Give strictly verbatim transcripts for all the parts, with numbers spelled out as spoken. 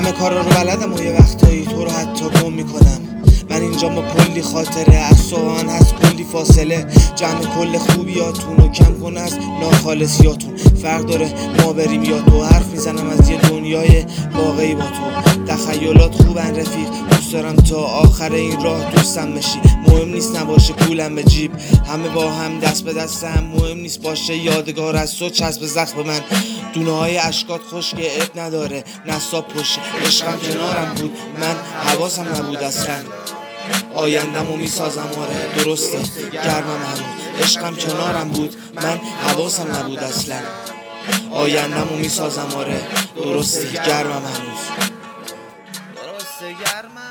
همه کارا رو بلدم و یه وقتایی تو رو حتی گم میکنم. من اینجا با کلی خاطره، از سوهان هست کلی فاصله، جمع کل خوبیاتون و کم کن از ناخالصیاتون. فرق داره ما بریم یا تو، حرف میزنم از یه دنیای واقعی با تو. تخیلات خوبن رفیق، دوست دارم تا آخر این راه دوستم بشی. مهم نیست نباشه پولم به جیب، همه با هم دست به دستم. مهم نیست باشه یادگار از تو چسب زخم من. دونه های اشکات خشک عیب نداره، نصاب پشت عشقم کنارم بود، من حواسم نبود اصلا. آیندمو میسازم آره درسته گرمم هنوز، عشقم کنارم بود، من حواسم نبود اصلا. آیندمو میسازم آره درسته گرمم هنوز، درسته گرمم.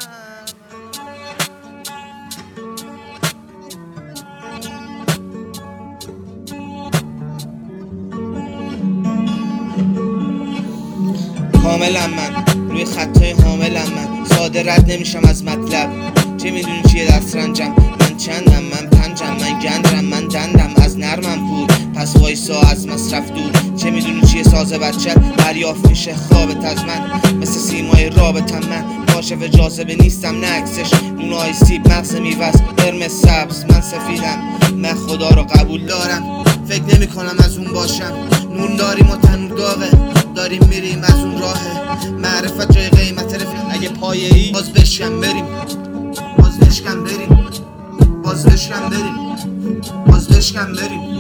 کاملا من روی خطای حاملم، من ساده رد نمیشم از مطلب. چه میدونی چیه دسترنجم، من چندم، من پنجم، من گندرم، من دندم، از نرمم پود پس وایسا از مصرف دور. چه میدونی چیه ساز بچه دریافت میشه خوابت از من، مثل سیمای رابطم من کاشف جاذبه نیستم نه عکسش. دونای سیب مغز میوز قرمز سبز، من سفیدم، من خدا رو قبول دارم. فکر نمی کنم از اون باشم، نون داریم و تنور داغه، داریم میریم از اون راهه. معرفت جای قیمت رفیق، اگه پایه ای باز بشکم بریم، باز بشکم بریم، باز بشکم بریم، باز بشکم بریم.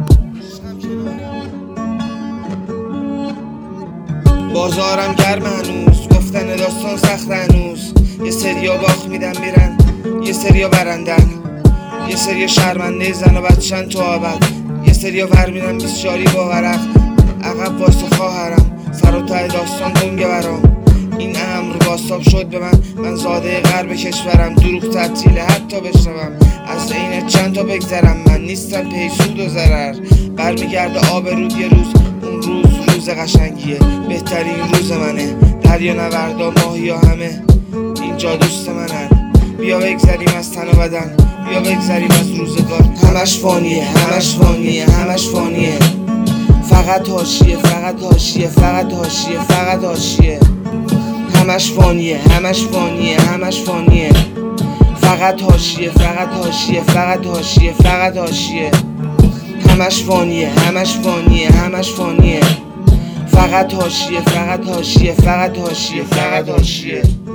بازارم گرم هنوز، گفتن داستان سخت هنوز. یه سریا باخت میدن میرن، یه سریا برندن، یه سریا شرمنده زن و بچن تو آبد، یه سریا ور میرن بیسچاری با ورق عقب واسه خواهرم. سر و ته داستان دنگه برام، این امر باستاب شد به من، من زاده غرب کشورم. دروغ تعطیله حتی بشنوم، از عین چند تا بگذرم. من نیستم پیسود و ضرر، برمیگرده آبرود یه روز. اون روز روز قشنگیه، بهترین روز منه. دریا نوردا ماهیا همه اینجا دوست منن. بیا بگذریم از تن و بدن، بیا بگذریم از روزگار. همش فانیه، همش فانیه، همش فانیه. فقط حاشیه، فقط حاشیه، فقط حاشیه، فقط حاشیه. همش فانیه، همش فانیه، همش فانیه. فقط حاشیه، فقط حاشیه، فقط حاشیه، فقط حاشیه. همش فانیه، همش فانیه، همش فانیه. فقط حاشیه، فقط حاشیه، فقط حاشیه، فقط حاشیه.